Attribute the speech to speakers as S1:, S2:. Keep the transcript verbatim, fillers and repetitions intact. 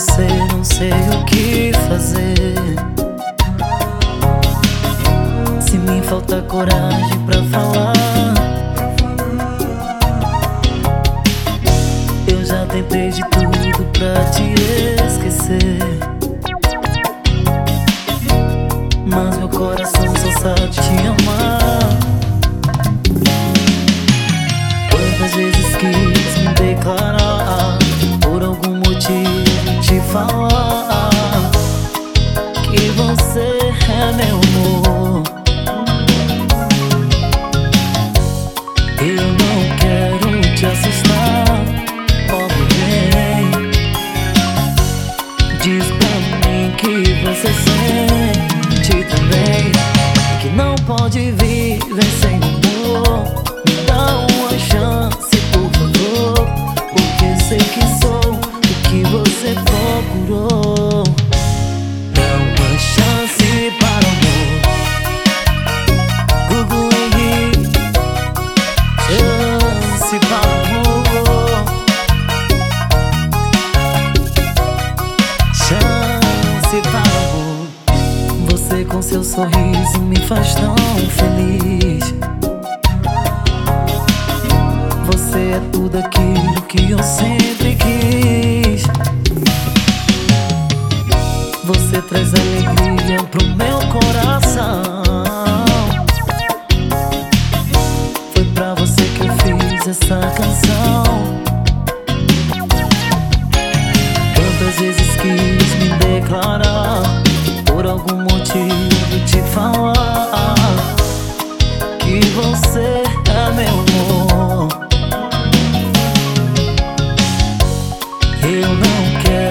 S1: você não sei o que fazer. Se me falta coragem pra falar, eu já tentei de tudo pra te esquecer, mas meu coração só sabe te amar. Quantas vezes quis me declarar, por algum motivo te falar que você é meu amor. Eu não quero te assustar, ó bem, diz pra mim que você sente também, que não pode viver sem amor. Me dá uma chance, por favor, porque sei que sou o que você procurou. Dá uma chance para o amor. Google Henrique, chance para o amor. Chance para o amor. Você com seu sorriso me faz tão feliz. Você é tudo aquilo que eu sempre quis. Você traz alegria pro meu coração. Foi pra você que eu fiz essa canção. Quantas vezes quis me declarar, por algum motivo te falar que você é meu amor. Eu não quero